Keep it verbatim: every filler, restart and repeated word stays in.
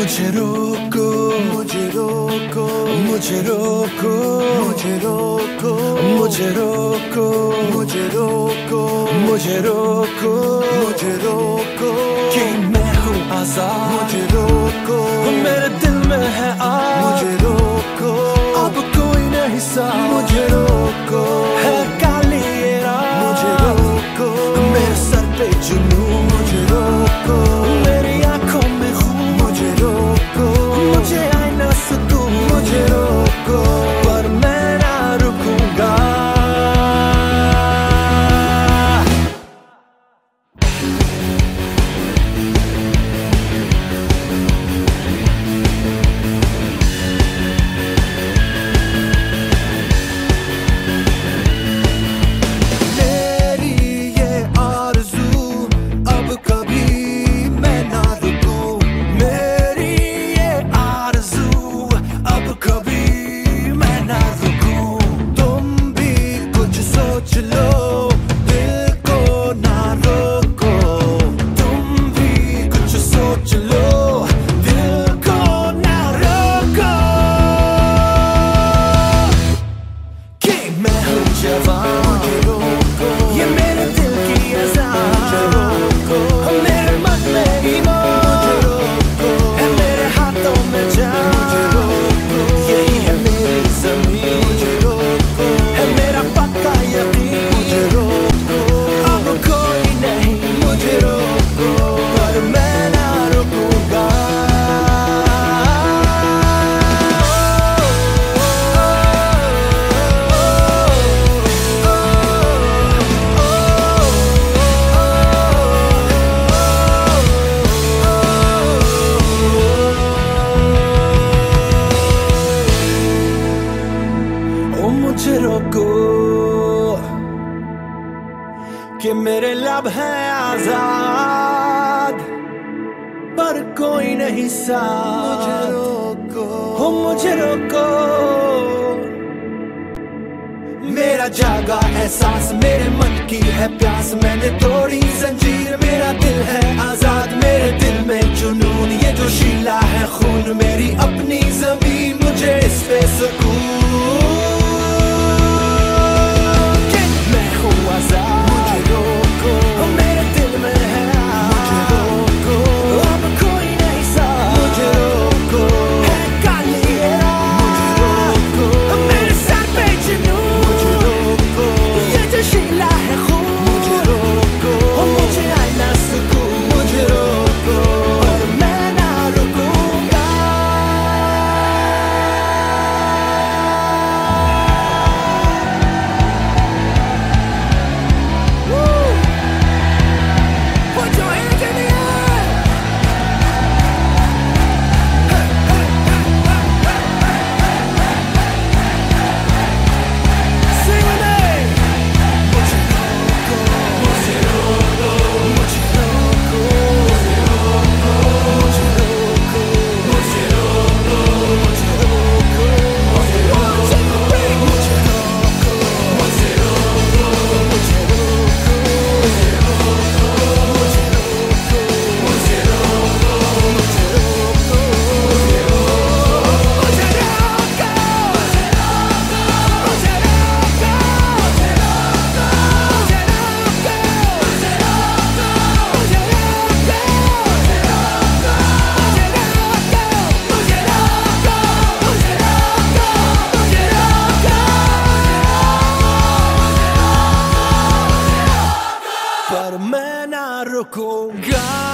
मुझे रोको मुझे रोको मुझे रोको मुझे रोको मुझे रोको मुझे रोको मुझे रोको मुझे रोको कि मैं हूँ आजाद। मुझे रोको मेरे दिल में है आग। मुझे रोको अब कोई नहीं सा। मुझे रोको है काली ये रात। मुझे रोको मेरे सर पे जुनून। मुझे रोको मेरी आंखों में खून। मुझे रोको मुझे आए ना सुकून। मुझे रोको पर मैं ना रुकूंगा। ये मेरे दिल की आजाद मेरे मन में ईमान है मेरे हाथों में जान। यही है मेरी ज़मीन है मेरा पक्का यकीन। अब कोई नहीं मुझे रोको पर मैं ना रुकूंगा। मुझे रोको कि मेरे लब हैं आजाद पर कोई नहीं साथ। मुझे रोको हो मुझे रोको मेरा जागा एहसास मेरे मन की है प्यास। मैंने तोड़ी जंजीर मेरा दिल है आजाद। मेरे दिल में जुनून ये जो शीला है खून मेरी अपनी जमीन। मुझे इस पे सुकून पर मैं ना रुकूंगा।